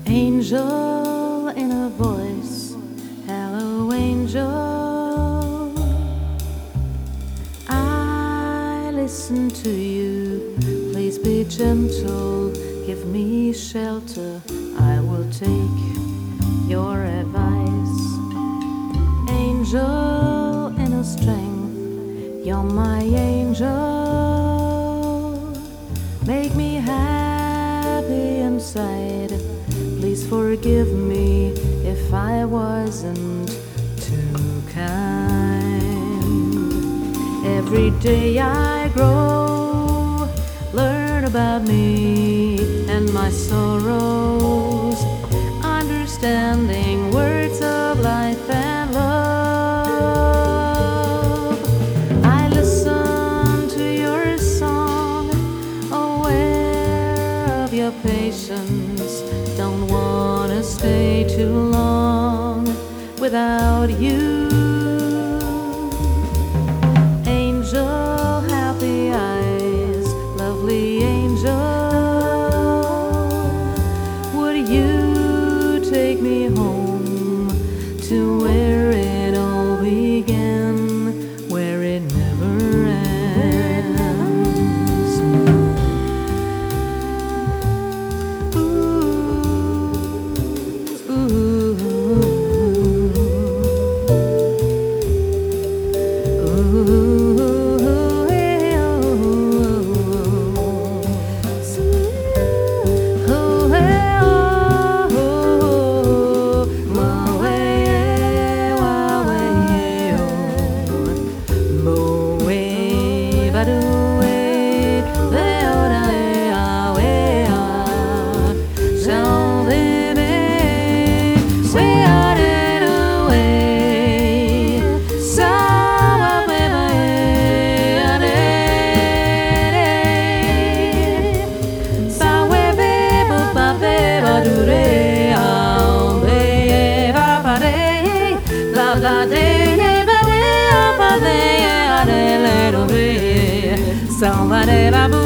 Angel in a voice, hello angel. I listen to you, please be gentle, give me shelter, I will take your advice. Angel in a strength, you're my angel. Make me happy inside. Please forgive me if I wasn't too kind. Every day I grow, learn about me and my sorrows, understanding words of life and love. I listen to your song, aware of your patience. Don't wanna stay too long without you. Angel, happy eyes, lovely angel. Would you take me home to where it all began, where it never ends? Somebody